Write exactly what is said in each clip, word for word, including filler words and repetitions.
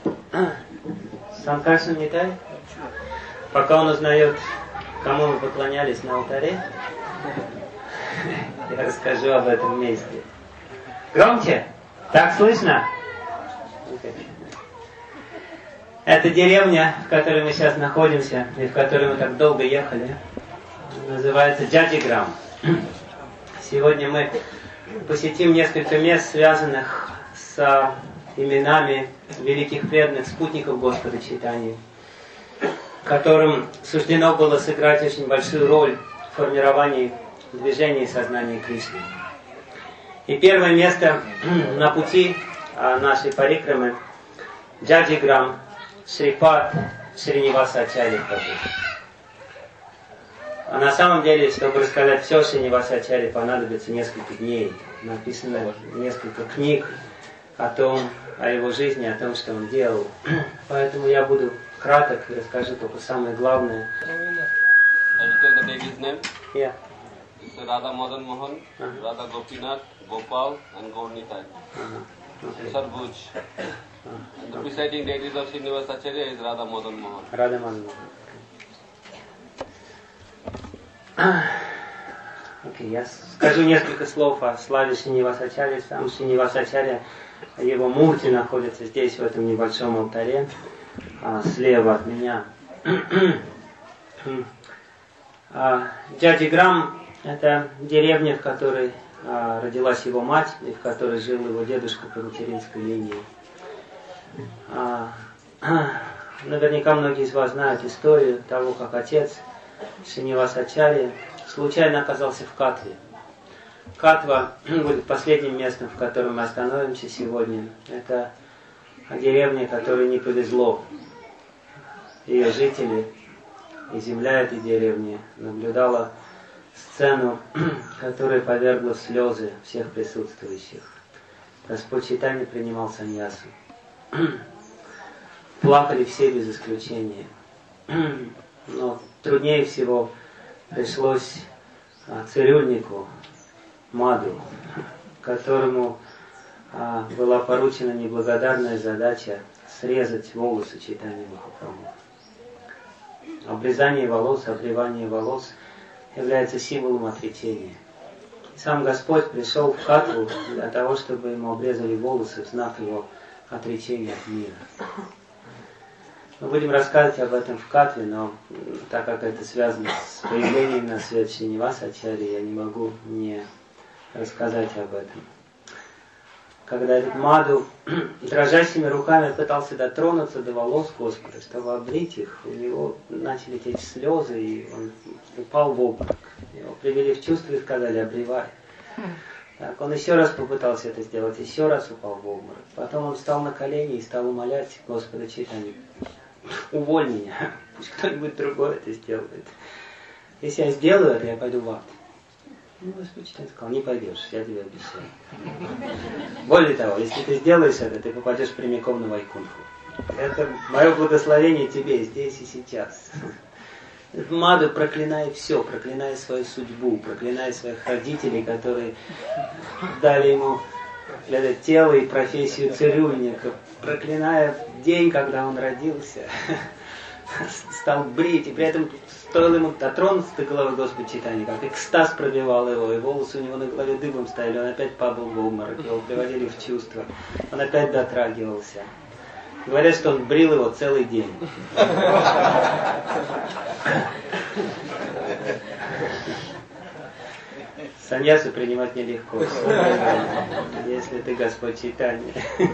Санкаршан Нитай, пока он узнает, кому мы поклонялись на алтаре, я расскажу об этом месте. Громче! Так слышно? Это деревня, в которой мы сейчас находимся, и в которой мы так долго ехали, называется Джаджиграм. Сегодня мы посетим несколько мест, связанных с именами великих преданных спутников Господа Чайтаньи, которым суждено было сыграть очень большую роль в формировании движения и сознания Кришны. И первое место на пути нашей парикрамы – Джаджиграм, Шрипад Шриниваса Ачарья Прабху. А на самом деле, чтобы рассказать все Шриниваса Ачарье, понадобится несколько дней. Написано несколько книг о том, о его жизни, о том, что он делал. Поэтому я буду краток и расскажу только самое главное. Yeah. Radha Madan Mohan, uh-huh. Radha Gopinath, Gopal and Gaurnitai. Uh-huh. Okay. Sarbuj. Uh-huh. And the presiding deity of Srinivasa Acharya is Radha Madan Mohan. Radha Madan Mohan. Okay. Okay, я скажу несколько слов о славе Шриниваса Ачарьи. Сам Шриниваса Ачарья, его мурти находится здесь, в этом небольшом алтаре, а, слева от меня. Джаджиграм — это деревня, в которой а, родилась его мать, и в которой жил его дедушка по материнской линии. А, наверняка многие из вас знают историю того, как отец Шриниваса Ачарьи случайно оказался в Катве. Катва будет последним местом, в котором мы остановимся сегодня. Это деревня, которой не повезло. Ее жители и земля этой деревни наблюдала сцену, которая повергла в слезы всех присутствующих. Господь Чайтанья принимал саньясу. Плакали все без исключения. Но труднее всего пришлось цирюльнику Маду, которому а, была поручена неблагодарная задача срезать волосы Чайтаньи Махапрабху. Обрезание волос, обревание волос является символом отречения. И сам Господь пришел в Катву для того, чтобы ему обрезали волосы в знак его отречения от мира. Мы будем рассказывать об этом в Катве, но так как это связано с появлением на свет Шриниваса Ачарьи, я не могу не рассказать об этом. Когда этот Маду дрожащими руками пытался дотронуться до волос Господа, чтобы обрить их, у него начали течь слезы, и он упал в обморок. Его привели в чувство и сказали: обревай. Так, он еще раз попытался это сделать, еще раз упал в обморок. Потом он встал на колени и стал умолять Господа Чайтанью: уволь меня, пусть кто-нибудь другой это сделает. Если я сделаю это, я пойду в ад. Ну, Господь Чайтанья сказал: не пойдешь, я тебе обещаю. Более того, если ты сделаешь это, ты попадешь прямиком на Вайкунху. Это мое благословение тебе здесь и сейчас. Маду, проклиная все, проклиная свою судьбу, проклиная своих родителей, которые дали ему это тело и профессию цирюльника, проклиная день, когда он родился, стал брить, и при этом стоило ему дотронуться до головы Господа Чайтаньи, как экстаз пробивал его, и волосы у него на голове дыбом стояли, он опять падал в обморок, его приводили в чувство, он опять дотрагивался. Говорят, что он брил его целый день. Саньясу принимать нелегко, если ты Господь Чайтанья.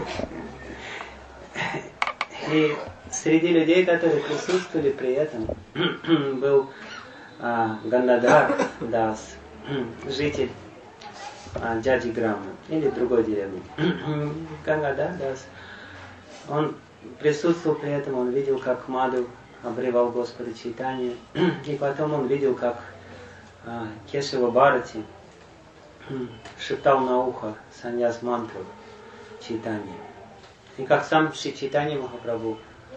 И среди людей, которые присутствовали при этом, был а, Гандадар Дас, житель а, Джаджиграма или другой деревни. Гандадар Дас. Он присутствовал при этом, он видел, как Маду обревал Господа Чайтаньи, и потом он видел, как а, Кешава Бхарати шептал на ухо саньяс мантру Чайтаньи. И как сам Шри Чайтанья Махапрабху,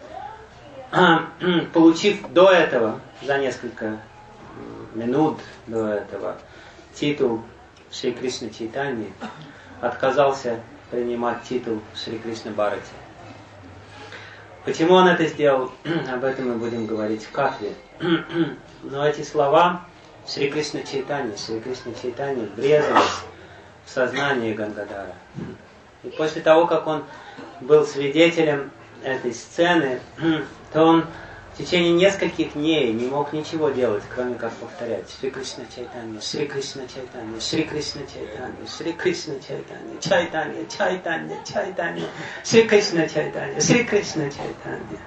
получив до этого, за несколько минут до этого, титул Шри Кришна Чайтаньи, отказался принимать титул Шри Кришна Бхарати. Почему он это сделал, об этом мы будем говорить в катве. Но эти слова Шри Кришна Чайтанья, Шри Кришна Чайтанья врезались в сознание Гангадара. И после того, как он был свидетелем этой сцены, то он в течение нескольких дней не мог ничего делать, кроме как повторять Шри Кришна Чайтанья, Шри Кришна Чайтанья, Шри Кришна Чайтанья, Шри Кришна Чайтанья, Чайтанья, Чайтанья, Чайтанья, Шри Кришна Чайтанья, Шри Кришна Чайтанья.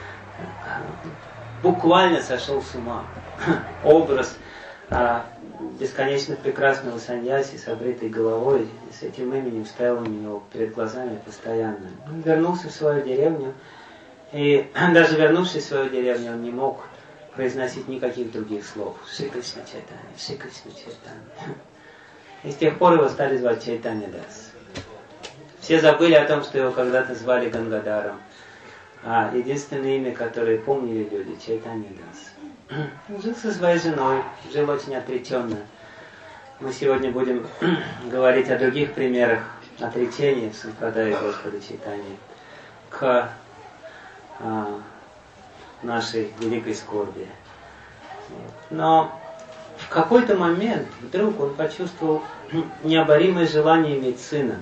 Буквально сошел с ума. Образ а, бесконечно прекрасного саньяси с обритой головой и с этим именем стоял у него перед глазами постоянно. Он вернулся в свою деревню, и даже вернувшись в свою деревню, он не мог произносить никаких других слов. Шри Кришна Чайтанья, Шри Кришна Чайтанья. И с тех пор его стали звать Чайтанья Дас. Все забыли о том, что его когда-то звали Гангадаром. А единственное имя, которое помнили люди, Чайтанья Дас. Он жил со своей женой, жил очень отреченно. Мы сегодня будем говорить о других примерах отречения в Сампрадае Господа Чайтаньи к а, нашей великой скорби. Но в какой-то момент вдруг он почувствовал необоримое желание иметь сына.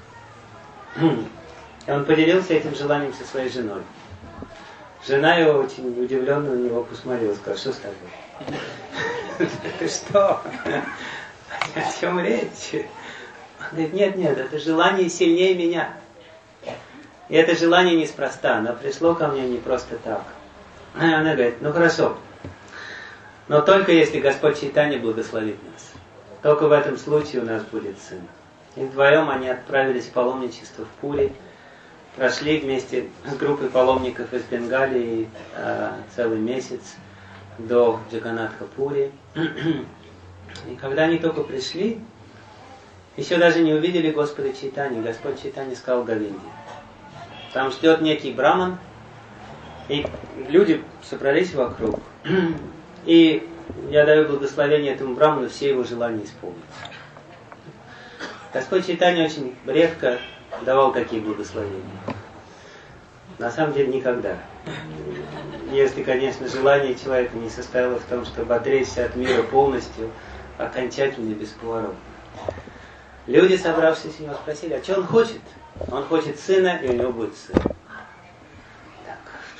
И он поделился этим желанием со своей женой. Жена его очень удивленно на него посмотрела, сказала: что с тобой? Ты что? О чем речь? Он говорит: нет, нет, это желание сильнее меня. И это желание неспроста, оно пришло ко мне не просто так. И она говорит: ну хорошо, но только если Господь Чайтанья благословит нас. Только в этом случае у нас будет сын. И вдвоем они отправились в паломничество в Пури, прошли вместе с группой паломников из Бенгалии э, целый месяц до Джаганатха-Пури. И когда они только пришли, еще даже не увидели Господа Чайтаньи. Господь Чайтанья сказал Говинде: там ждет некий браман, и люди собрались вокруг. И я даю благословение этому браману все его желания исполнить. Господь Чайтанья очень редко давал такие благословения. На самом деле никогда. Если, конечно, желание человека не состояло в том, чтобы отречься от мира полностью, окончательно и бесповоротно. Люди, собравшись, его спросили: а что он хочет? Он хочет сына, и у него будет сын. Так.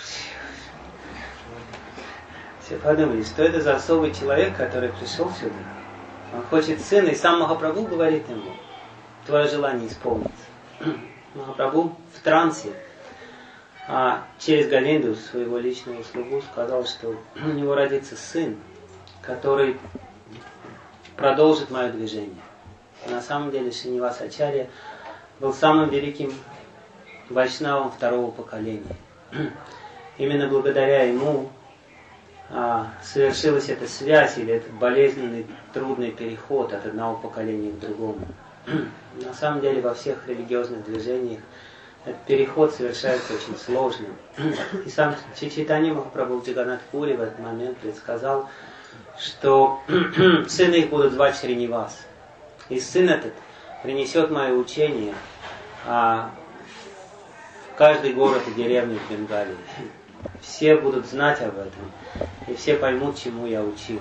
Все подумали, что это за особый человек, который пришел сюда. Он хочет сына, и сам Махапрабху говорит ему: твое желание исполнится. Махапрабху в трансе а через Говинду, своего личного слугу, сказал, что у него родится сын, который продолжит мое движение. На самом деле Шриниваса Ачарья был самым великим вайшнавом второго поколения. Именно благодаря ему а, совершилась эта связь или этот болезненный, трудный переход от одного поколения к другому. На самом деле во всех религиозных движениях этот переход совершается очень сложно. И сам Чайтанья Махапрабху в Джаганнатх-Пури в этот момент предсказал, что сына их будут звать Шринивас. И сын этот принесет мое учение а, в каждый город и деревню в Бенгалии. Все будут знать об этом, и все поймут, чему я учил.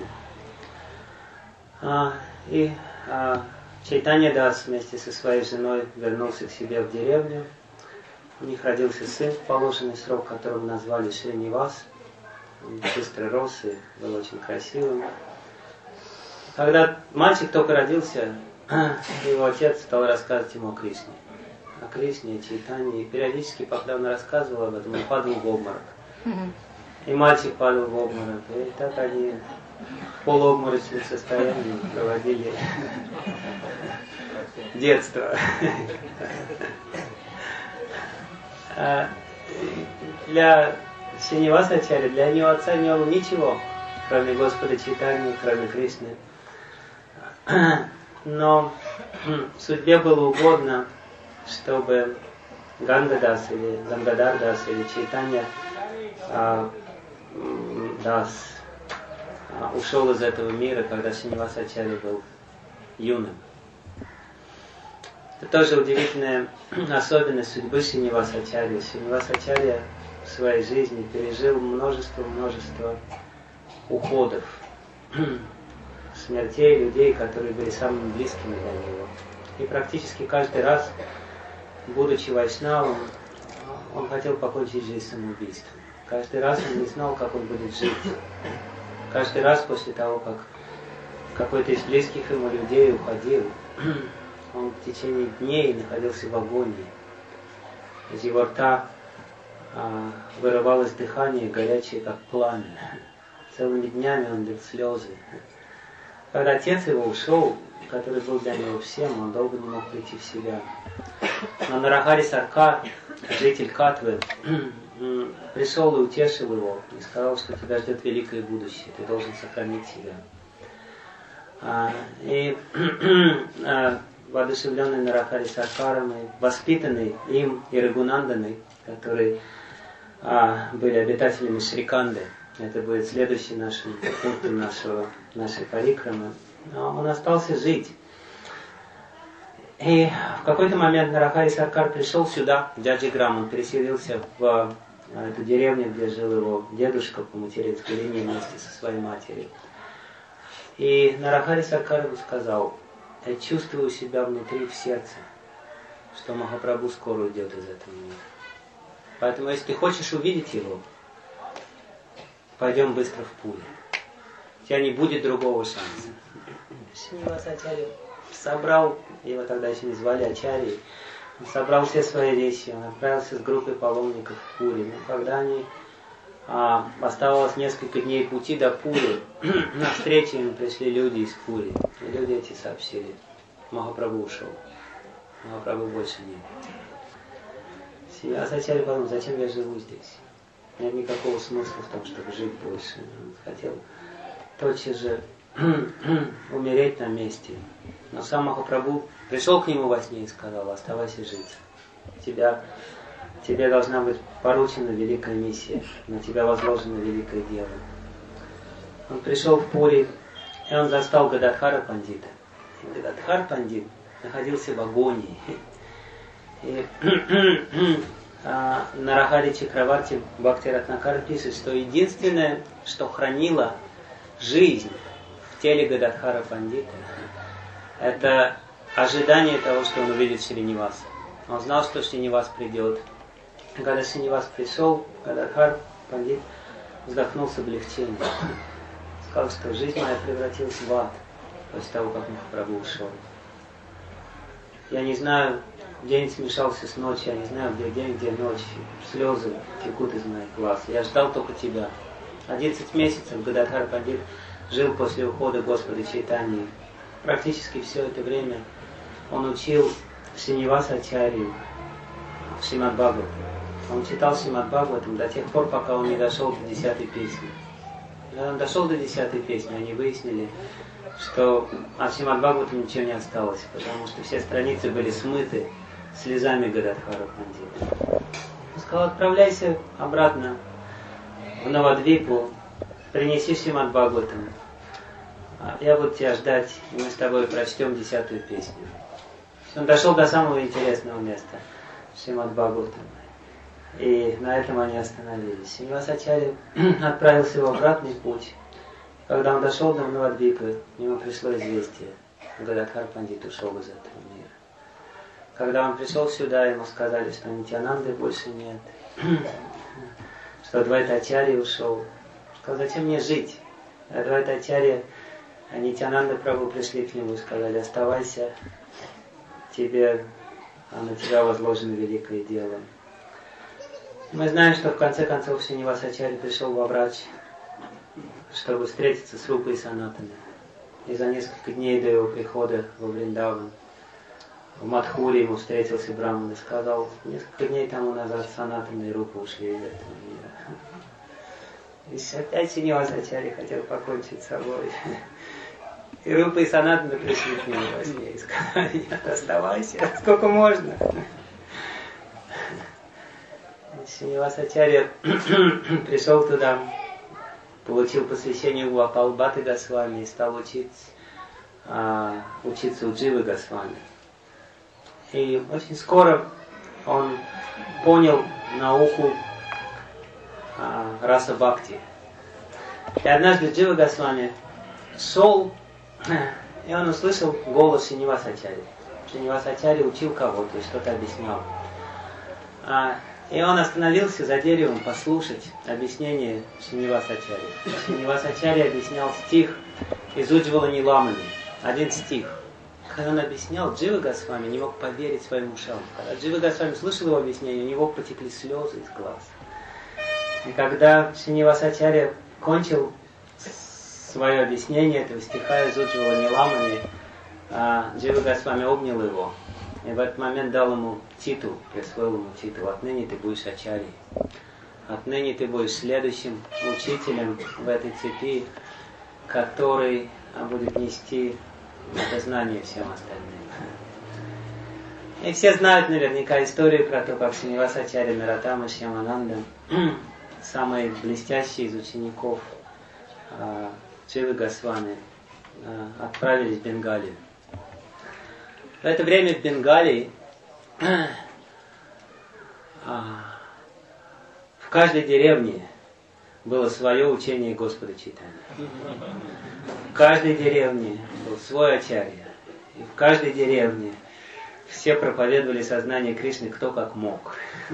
А, и а, Чайтанья Дас вместе со своей женой вернулся к себе в деревню. У них родился сын в положенный срок, которого назвали Шринивас. Он быстро рос и был очень красивым. Когда мальчик только родился, его отец стал рассказывать ему о Кришне. О Кришне, о Чайтанье. И периодически, когда он рассказывал об этом, он падал в обморок. И мальчик падал в обморок. И так они в полуобморочном состоянии проводили детство. Для Шриниваса Ачарьи, для него отца не было ничего, кроме Господа Чайтаньи, кроме Кришны. Но судьбе было угодно, чтобы Гангадас или Гангадар Дас или Чайтанья а, Дас а, ушел из этого мира, когда Шриниваса Ачарья был юным. тоже удивительная особенность судьбы Шринивасачарьи. Шринивасачарья в своей жизни пережил множество-множество уходов, смертей людей, которые были самыми близкими для него. И практически каждый раз, будучи вайшнавом, он хотел покончить жизнь самоубийством. Каждый раз он не знал, как он будет жить. Каждый раз после того, как какой-то из близких ему людей уходил, он в течение дней находился в агонии. Из его рта а, вырывалось дыхание, горячее, как пламя. Целыми днями он лил слезы. Когда отец его ушел, который был для него всем, он долго не мог прийти в себя. Но Нарахари Саркар, житель Катвы, пришел и утешил его, и сказал, что тебя ждет великое будущее, ты должен сохранить себя. А, и а, воодушевленный Нарахари Саркаром, и воспитанный им и Рагунанданой, которые а, были обитателями Шриканды, это будет следующий нашим пунктом нашего, нашей парикрамы, он остался жить. И в какой-то момент Нарахари Саркар пришел сюда, в Джаджиграм, он переселился в эту деревню, где жил его дедушка по материнской линии вместе со своей матерью. И Нарахари Саркар ему сказал: я чувствую себя внутри, в сердце, что Махапрабху скоро уйдет из этого мира. Поэтому, если ты хочешь увидеть его, пойдем быстро в Пури. У тебя не будет другого шанса. Шринивасачарья собрал, его тогда еще не звали Ачарьей, он собрал все свои вещи, он отправился с группой паломников в Пури. Но когда они а, оставалось несколько дней пути до Пури, на встречу им пришли люди из Пури. И люди эти сообщили: Махапрабху ушел. Махапрабху больше нет. Шринивасачарья подумал: зачем я живу здесь? Нет никакого смысла в том, чтобы жить больше. Он хотел тотчас же умереть на месте. Но сам Махапрабху пришел к нему во сне и сказал: оставайся жить. Тебя, тебе должна быть поручена великая миссия, на тебя возложено великое дело. Он пришел в Пури, и он застал Гададхара Пандита. И Гададхар Пандит находился в агонии. И Нарахари Чакраварти Бхакти Ратнакар пишет, что единственное, что хранило жизнь в теле Гададхара Пандита, это ожидание того, что он увидит Шриниваса. Он знал, что Шринивас придет. И когда Шринивас пришел, Гададхар Пандит вздохнул с облегчением. Сказал, что жизнь моя превратилась в ад после того, как Махапрабху ушел. Я не знаю, день смешался с ночью, я не знаю, где день, где ночь. Слезы текут из моих глаз. Я ждал только тебя. Одиннадцать месяцев Гададхар Пандит жил после ухода Господа Чайтаньи. Практически все это время он учил Шринивасачарью в Шримад Бхагаватам. Он читал Шримад Бхагаватам до тех пор, пока он не дошел до десятой песни. Когда он дошел до десятой песни, они выяснили, что от Шримад Бхагаватам ничего не осталось, потому что все страницы были смыты слезами Гададхара Пандита. Он сказал: отправляйся обратно в Навадвипу, принеси Шримад Бхагаватам. Я буду тебя ждать, и мы с тобой прочтем десятую песню. Он дошел до самого интересного места, Шримад Бхагаватам. И на этом они остановились. Шринивасачарья отправился в обратный путь. Когда он дошел до Навадвипы, ему пришло известие: Гададхар Пандит ушел из этого мира. Когда он пришел сюда, ему сказали, что Нитьянанды больше нет, что Адвайтачарья ушел. Он сказал: зачем мне жить? Адвайтачарья, Нитьянанда Прабху пришли к нему и сказали: оставайся, тебе, а на тебя возложено великое дело. Мы знаем, что в конце концов Шринивасачарья пришел во Врач, чтобы встретиться с Рупой и Санатаной. И за несколько дней до его прихода во Вриндаван, в Мадхуре ему встретился Браман и сказал: несколько дней тому назад Санатана и Рупа ушли из этого мира. И опять Шринивасачарья хотел покончить с собой. И Рупа и Санатана пришли к нему во сне и сказали: нет, оставайся, сколько можно. Шринивасачарья пришел туда, получил посвящение у Апалбхаты Госвами и стал учить, а, учиться у Дживы Госвами. И очень скоро он понял науку а, раса Бхакти. И однажды Джива Госвами шел, и он услышал голос Шринивасачари. Шринивасачари учил кого-то и что-то объяснял. А, и он остановился за деревом послушать объяснение Шринивасачари. Шринивасачари объяснял стих из Уджвала Ниламани. Один стих. Когда он объяснял, Джива Госвами не мог поверить своим ушам. Когда Джива Госвами слышал его объяснение, у него потекли слезы из глаз. И когда Шринивасачарья кончил свое объяснение этого стиха из Уджвала Ниламани, Джива Госвами обнял его. И в этот момент дал ему титул, присвоил ему титул. Отныне ты будешь ачарьей. Отныне ты будешь следующим учителем в этой цепи, который будет нести это знание всем остальным. И все знают наверняка историю про то, как Шринивасачарья Нароттама Шьямананда, самый блестящий из учеников Дживы Госвами, отправились в Бенгалию. В это время в Бенгалии в каждой деревне было свое учение Господа Чайтаньи. В каждой деревне был свой ачарья. И в каждой деревне все проповедовали сознание Кришны кто как мог.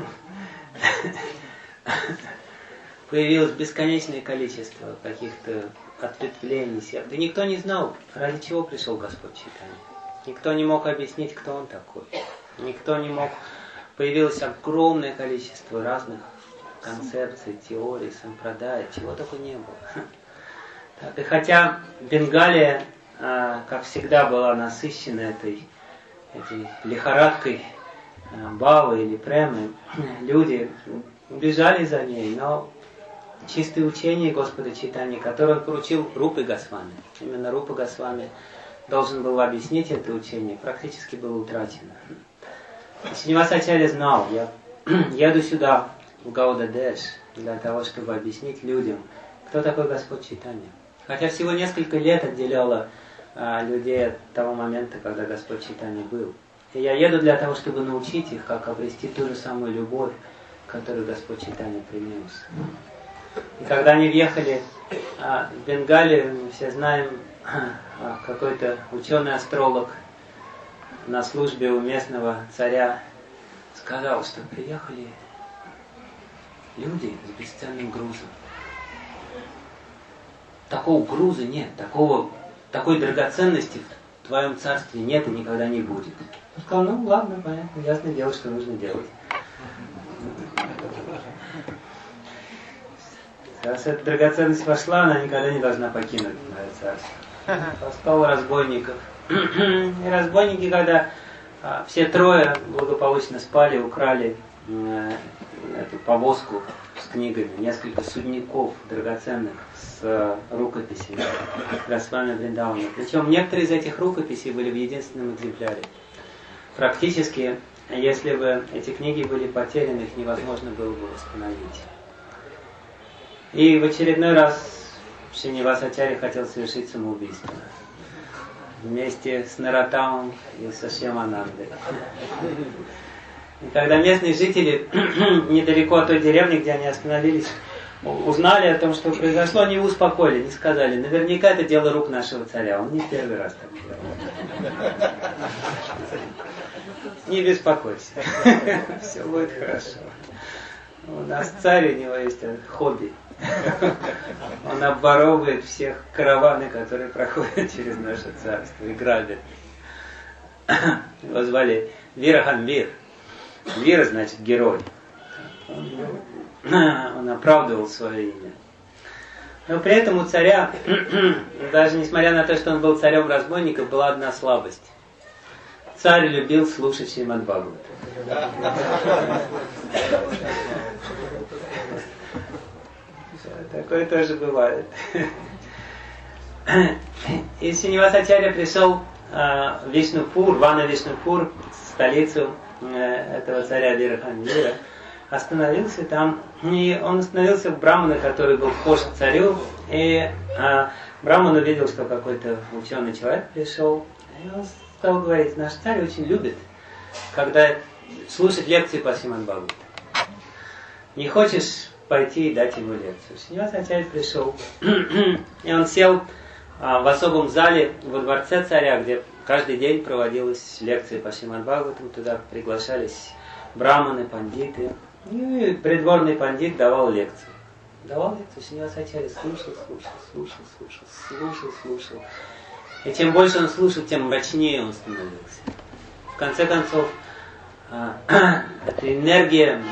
Появилось бесконечное количество каких-то ответвлений сект. И никто не знал, ради чего пришел Господь Чайтанья. Никто не мог объяснить, кто он такой. Никто не мог... Появилось огромное количество разных концепций, теорий, сампрадай, чего только не было. Так, и хотя Бенгалия, как всегда, была насыщена этой, этой лихорадкой бавы или премы, люди бежали за ней, но чистое учение Господа Чайтаньи, которое он поручил Рупе Госвами, именно Рупа Госвами должен был объяснить это учение, практически было утрачено. Шринивасачарья знал, я еду сюда, в Гауда-Деш, для того, чтобы объяснить людям, кто такой Господь Чайтанья. Хотя всего несколько лет отделяло а, людей от того момента, когда Господь Чайтанья был. И я еду для того, чтобы научить их, как обрести ту же самую любовь, которую Господь Чайтанья принес. И когда они въехали а, в Бенгалию, мы все знаем, а, какой-то ученый-астролог на службе у местного царя сказал, что приехали люди с бесценным грузом. Такого груза нет, такого, такой драгоценности в твоем царстве нет и никогда не будет. Он сказал, ну ладно, понятно, ясно дело, что нужно делать. Раз эта драгоценность вошла, она никогда не должна покинуть мое царство. Постал разбойников. И разбойники, когда а, все трое благополучно спали, украли э, эту повозку с книгами, несколько судников драгоценных с э, рукописями Госвами Вриндавана. Причем некоторые из этих рукописей были в единственном экземпляре. Практически, если бы эти книги были потеряны, их невозможно было бы восстановить. И в очередной раз Шринивасачарья хотел совершить самоубийство. Вместе с Нароттамом и со Шьяманандой. И когда местные жители недалеко от той деревни, где они остановились, узнали о том, что произошло, они успокоили, не сказали, наверняка это дело рук нашего царя, он не первый раз так делал. Не беспокойся, все будет хорошо. У нас царь, у него есть хобби. Он обворовывает всех караваны, которые проходят через наше царство, и грабит. Его звали Вирахан-Вир. Вира значит герой. Он, он оправдывал свое имя. Но при этом у царя, даже несмотря на то, что он был царем разбойников, была одна слабость. Царь любил слушать Шримад-Бхагаватам. Такое тоже бывает. И Шринивасачарья пришел в Вишнупур, Вана Вишнупур, столицу этого царя Вирахан-Вира, остановился там. И он остановился в Брамана, который был вхож к царю. И Браман увидел, что какой-то ученый человек пришел. И он стал говорить, наш царь очень любит когда слушать лекции по Шримад Бхагаватам. Не хочешь пойти и дать ему лекцию. Шринивасачарья пришел, и он сел а, в особом зале во дворце царя, где каждый день проводилась лекция по Шримад Бхагаватам. Туда приглашались браманы, пандиты. И придворный пандит давал лекцию. Давал лекцию, Шринивасачарья слушал, слушал, слушал, слушал, слушал, слушал. И чем больше он слушал, тем мрачнее он становился. В конце концов, эта энергия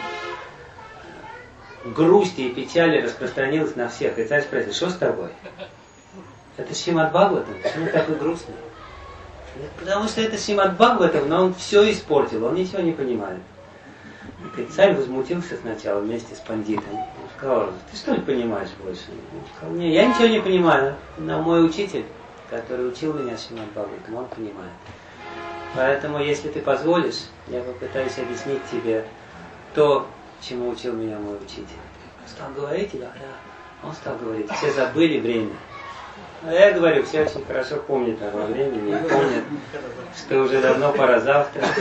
грусти и печали распространилась на всех. И царь спросил: что с тобой? Это Шримад Бхагаватам, почему ты такой грустный? Потому что это Шримад Бхагаватам, но он все испортил, он ничего не понимает. И царь возмутился сначала вместе с пандитом. Он сказал: ты что ли понимаешь больше? Он сказал: не, я ничего не понимаю, но мой учитель, который учил меня Шримад Бхагаватам, он понимает. Поэтому, если ты позволишь, я попытаюсь объяснить тебе то, чему учил меня мой учитель. Он стал говорить, да, да. Он стал говорить, все забыли время. А я говорю, все очень хорошо помнят о времени и помнят, что уже давно пора завтракать.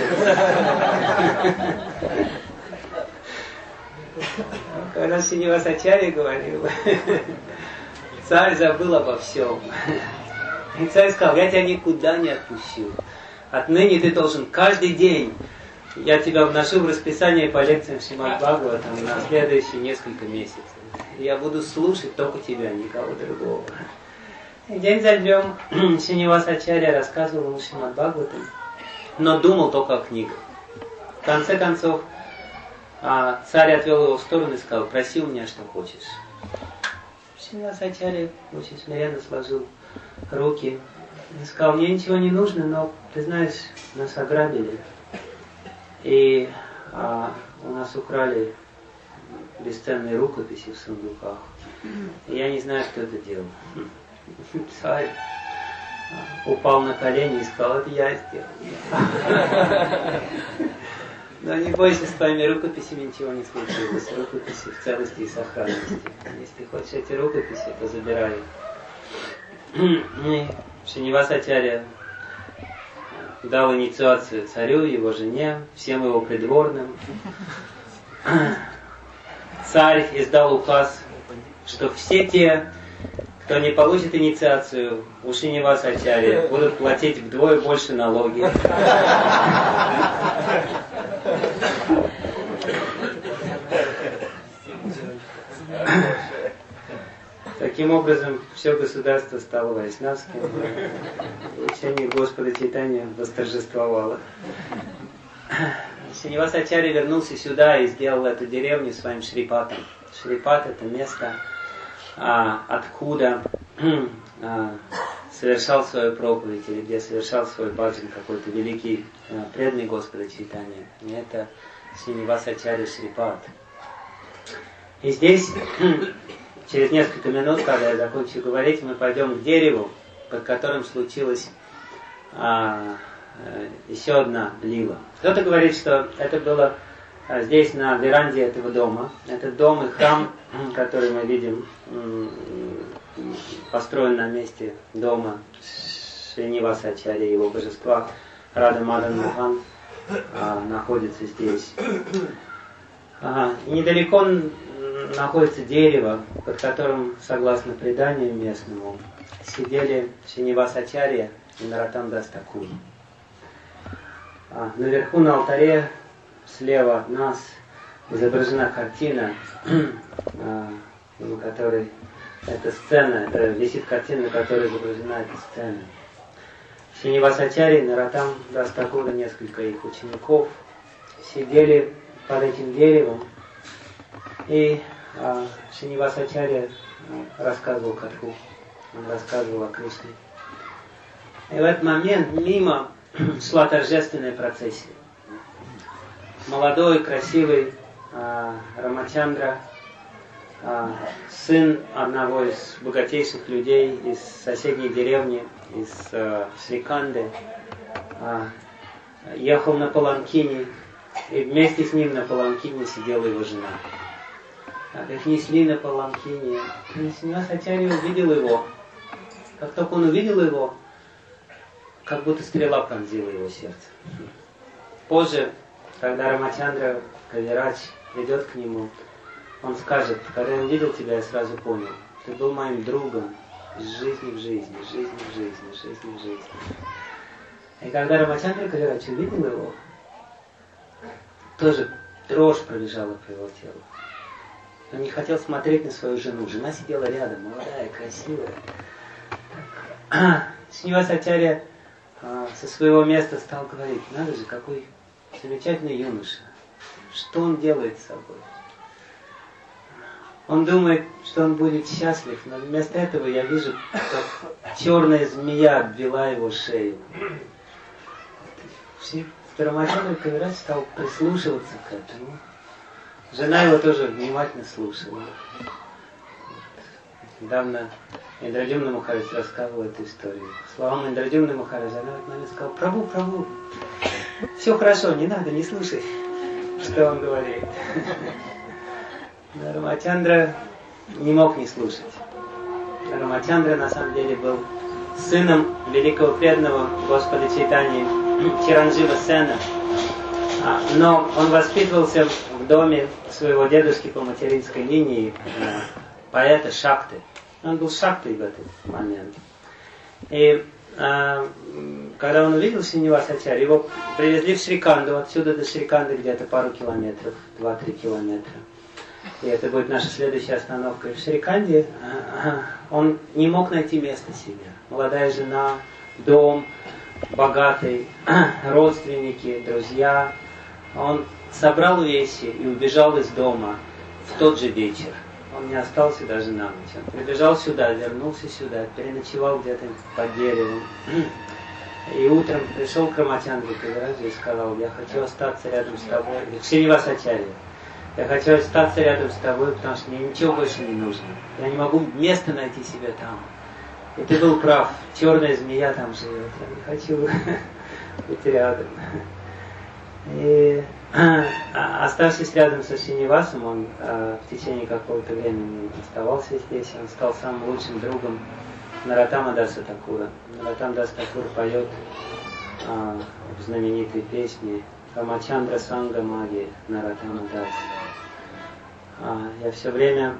Когда Шринивасачарья говорил, царь забыл обо всем. И царь сказал: я тебя никуда не отпущу. Отныне ты должен каждый день, я тебя вношу в расписание по лекциям Шримад Бхагаватам на следующие несколько месяцев. Я буду слушать только тебя, никого другого. И день за днем Шринивасачарья рассказывал ему Шримад Бхагаватам, но думал только о книгах. В конце концов, царь отвел его в сторону и сказал: проси у меня, что хочешь. Шринивасачарья очень смиренно сложил руки и сказал: мне ничего не нужно, но, ты знаешь, нас ограбили. И а, у нас украли бесценные рукописи в сундуках. И я не знаю, кто это делал. Царь упал на колени и сказал: это я сделал. Но не бойся, с твоими рукописями ничего не случилось. Рукописи в целости и сохранности. Если хочешь эти рукописи, то забирай их. Шринивасачарья дал инициацию царю, его жене, всем его придворным. Царь издал указ, что все те, кто не получит инициацию у Шринивасачарьи, будут платить вдвое больше налоги. Таким образом, все государство стало вайшнавским, учение Господа Чайтаньи восторжествовало. Шринивасачарья вернулся сюда и сделал эту деревню своим Шрипатом. Шрипат — это место, откуда совершал свою проповедь, или где совершал свой баджан какой-то великий преданный Господа Чайтаньи. И это Шринивасачарья Шрипат. И здесь, через несколько минут, когда я закончу говорить, мы пойдем к дереву, под которым случилась а, еще одна лила. Кто-то говорит, что это было а, здесь, на веранде этого дома. Этот дом и храм, который мы видим, построен на месте дома Шринивасачарьи, его божества Рада Мадан Мохан, а, находится здесь. А, и недалеко находится дерево, под которым, согласно преданию местному, сидели Шринивасачарья и Нароттам Дас Такур. А наверху на алтаре, слева от нас, изображена картина, на которой эта сцена, это висит картина, на которой изображена эта сцена. Шринивасачарья и Нароттам Дас Такур и несколько их учеников сидели под этим деревом, и а, Шринивасачарья а, рассказывал Катху, он рассказывал о Кришне. И в этот момент мимо шла торжественная процессия. Молодой, красивый а, Рамачандра, а, сын одного из богатейших людей из соседней деревни, из а, Шриканды, а, ехал на паланкине, и вместе с ним на паланкине сидела его жена. Как их несли на паланкине, Шринивасачарья увидел его. Как только он увидел его, как будто стрела пронзила его сердце. позже, когда Рамачандра Кавирадж придет к нему, он скажет: когда я увидел тебя, я сразу понял, ты был моим другом из жизни в жизни, жизни в жизни, жизни в жизни. И когда Рамачандра Кавирадж увидел его, тоже дрожь пробежала по его телу. Он не хотел смотреть на свою жену. Жена сидела рядом, молодая, красивая. Шривасачарья со своего места стал говорить: надо же, какой замечательный юноша. Что он делает с собой? Он думает, что он будет счастлив, но вместо этого я вижу, как черная змея обвела его шею. Рамачандра Кавирадж стал прислушиваться к этому. Жена его тоже внимательно слушала. Недавно Индрадюмна Махарадж рассказывал эту историю. Словам Индрадюмны Махараджа, она вот мне сказала: Прабу, Прабу, все хорошо, не надо, не слушай, что он говорит. Но Рамачандра не мог не слушать. Рамачандра на самом деле был сыном великого преданного Господа Чайтаньи Чиранджива Сена. Но он воспитывался в доме своего дедушки по материнской линии, поэта Шакты. Он был Шактой в этот момент. И э, когда он увидел Шривасачарью, его привезли в Шриканду. Отсюда до Шриканды где-то пару километров, два-три километра. И это будет наша следующая остановка. И в Шриканде э, он не мог найти место себе. Молодая жена, дом, богатый, родственники, друзья. Он собрал вещи и убежал из дома в тот же вечер. Он не остался даже на ночь. Он прибежал сюда, вернулся сюда, переночевал где-то под деревом. И утром пришел к Рамачандре Кавираджу и сказал: я хочу остаться рядом с тобой. Шривасачарья, я хочу остаться рядом с тобой, потому что мне ничего больше не нужно. Я не могу места найти себе там. И ты был прав, черная змея там живет. Я не хочу быть рядом. И оставшись рядом со Шринивасом, он а, в течение какого-то времени оставался здесь. Он стал самым лучшим другом Нароттама Даса Такура. Нароттам Дас Такур поет а, в знаменитой песне Рамачандра Санга Маги Нароттама Дас. А, я все время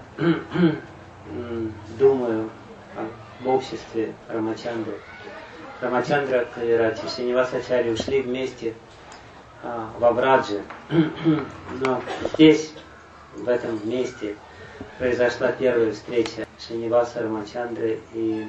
думаю об обществе Рамачандры. Рамачандра Кавирадж и Шривасачарья ушли вместе в Брадже. Но здесь, в этом месте, произошла первая встреча Шриваса Рамачандры и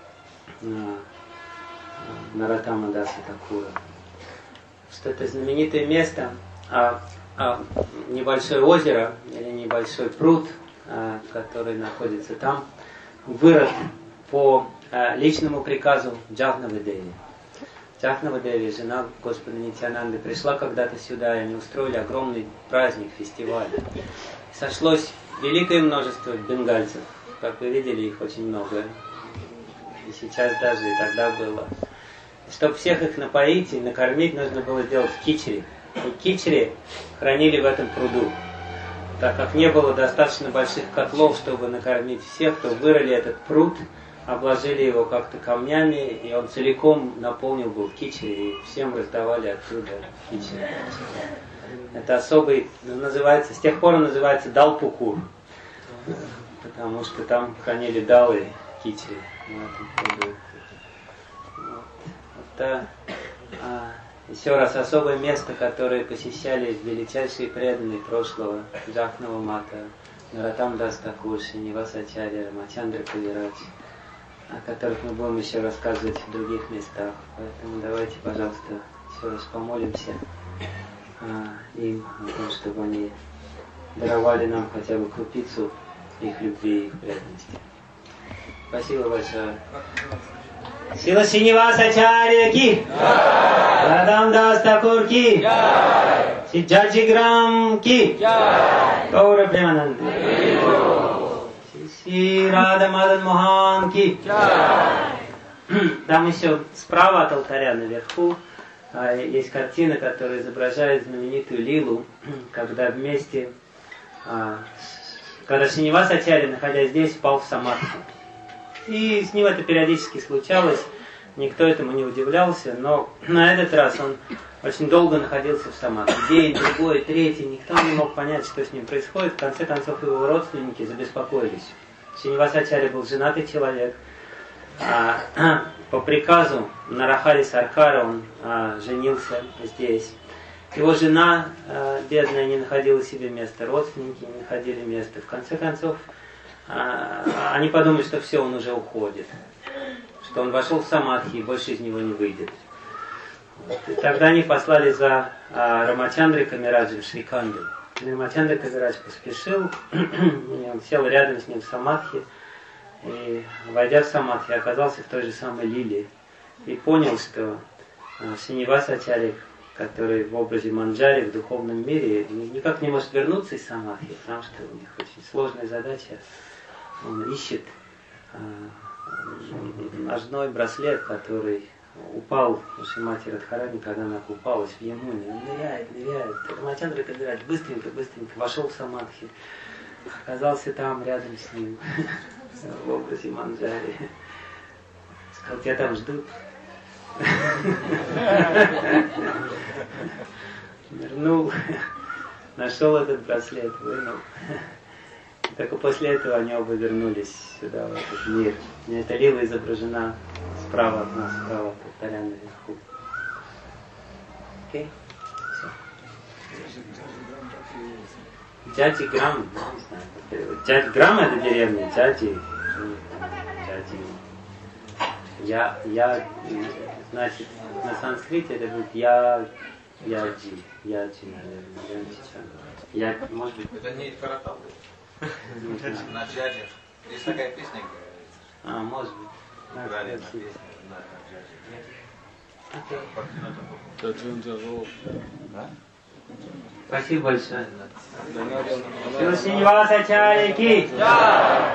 Нароттама Даса Такура. Что это знаменитое место, а, а, небольшое озеро или небольшой пруд, а, который находится там, вырос по а, личному приказу Джагнавы Деви. Джагнава Деви, жена Господа Нитьянанды, пришла когда-то сюда, и они устроили огромный праздник, фестиваль. Сошлось великое множество бенгальцев. Как вы видели, их очень много. И сейчас даже, и тогда было. Чтобы всех их напоить и накормить, нужно было делать кичери. И кичери хранили в этом пруду. Так как не было достаточно больших котлов, чтобы накормить всех, то вырыли этот пруд, обложили его как-то камнями, и он целиком наполнил был кичери, и всем раздавали оттуда кичери. Это особый, называется, с тех пор он называется Далпукур, потому что там хранили далы кичери в этом пруду. Вот. Это а, еще раз особое место, которое посещали величайшие преданные прошлого Джагнава Мата, Нароттам Дас Такур, Шривасачарья, Рамачандра Кавирадж, о которых мы будем еще рассказывать в других местах. Поэтому давайте, пожалуйста, еще раз помолимся а, им о том, чтобы они даровали нам хотя бы крупицу их любви и их преданности. Спасибо большое. Шрила Шривасачарья ки, Нароттам Дас Такур ки, Сиджаджиграм ки, Гаура Премананда. Шри Рада Мадан Мохан ки. Там еще справа от алтаря наверху есть картина, которая изображает знаменитую лилу, когда вместе, когда Шривасачарья, находясь здесь, впал в самадхи. И с ним это периодически случалось. никто этому не удивлялся, но на этот раз он очень долго находился в самадхи. День, другой, третий, никто не мог понять, что с ним происходит. В конце концов, его родственники забеспокоились. Шинивасачарья был женатый человек. А, по приказу Нарахари Саркара он а, женился здесь. Его жена, а, бедная, не находила себе места, родственники не находили места. В конце концов, а, они подумали, что все, он уже уходит. Что он вошел в самадхи и больше из него не выйдет. И тогда они послали за а, Рамачандрой Камираджем Шриканду. Рамачандра Камирадж поспешил, он сел рядом с ним в самадхи, и, войдя в самадхи, оказался в той же самой лиле. И понял, что а, Шинивасачарья, который в образе Манджари в духовном мире, никак не может вернуться из самадхи, потому что у них очень сложная задача. Он ищет а, ножной браслет, который упал у Шримати Радхарани, когда она купалась в Ямуне. Он ныряет, ныряет. Рамачандра Камирадж быстренько, быстренько вошел в самадхи. Оказался там, рядом с ним, в образе Манджари. Сказал, тебя там ждут. Нырнул, нашел этот браслет, вынул. Только после этого они оба вернулись сюда, в этот мир. И эта лила изображена справа от нас, справа от алтаря наверху. Окей? Все. Джати Грам, не знаю. Джати Грам это деревня, Джати. Джати. Я, я, значит, на санскрите это будет я, яджи, яджи, наверное, я, может быть. Это не Каратал. На джаджах. Есть такая песня. А, может быть. Играли на песне на джаджах. Спасибо большое. Шинивасачарья ки!